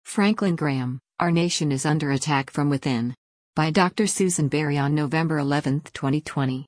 Franklin Graham, Our Nation is Under Attack from Within. By Dr. Susan Berry on November 11, 2020.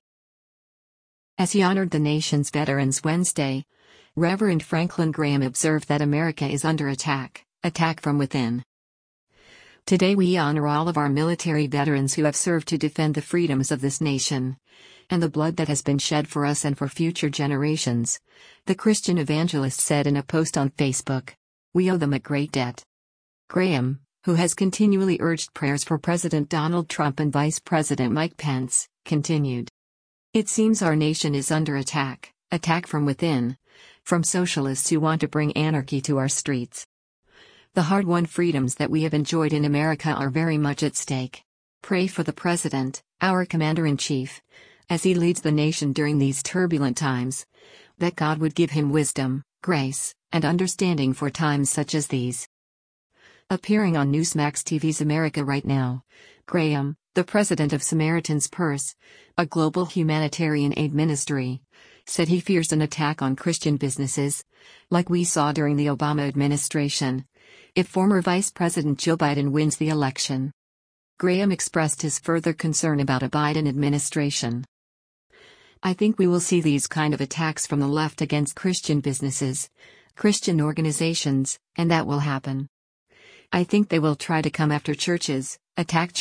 As he honored the nation's veterans Wednesday, Reverend Franklin Graham observed that America is under attack from within. Today we honor all of our military veterans who have served to defend the freedoms of this nation, and the blood that has been shed for us and for future generations, the Christian evangelist said in a post on Facebook. We owe them a great debt. Graham, who has continually urged prayers for President Donald Trump and Vice President Mike Pence, continued. It seems our nation is under attack from within, from socialists who want to bring anarchy to our streets. The hard-won freedoms that we have enjoyed in America are very much at stake. Pray for the President, our Commander-in-Chief, as he leads the nation during these turbulent times, that God would give him wisdom, grace, and understanding for times such as these. Appearing on Newsmax TV's America Right Now, Graham, the president of Samaritan's Purse, a global humanitarian aid ministry, said he fears an attack on Christian businesses, like we saw during the Obama administration, if former Vice President Joe Biden wins the election. Graham expressed his further concern about a Biden administration. I think we will see these kind of attacks from the left against Christian businesses, Christian organizations, and that will happen. I think they will try to come after churches, attack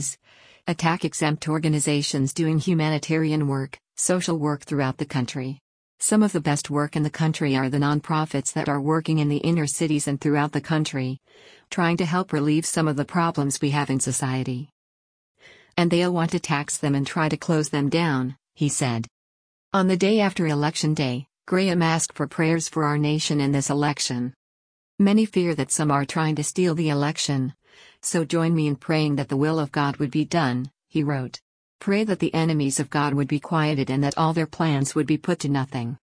exempt organizations doing humanitarian work, social work throughout the country. Some of the best work in the country are the nonprofits that are working in the inner cities and throughout the country, trying to help relieve some of the problems we have in society. And they'll want to tax them and try to close them down, he said. On the day after Election Day, Graham asked for prayers for our nation in this election. Many fear that some are trying to steal the election, so join me in praying that the will of God would be done, he wrote. Pray that the enemies of God would be quieted and that all their plans would be put to nothing.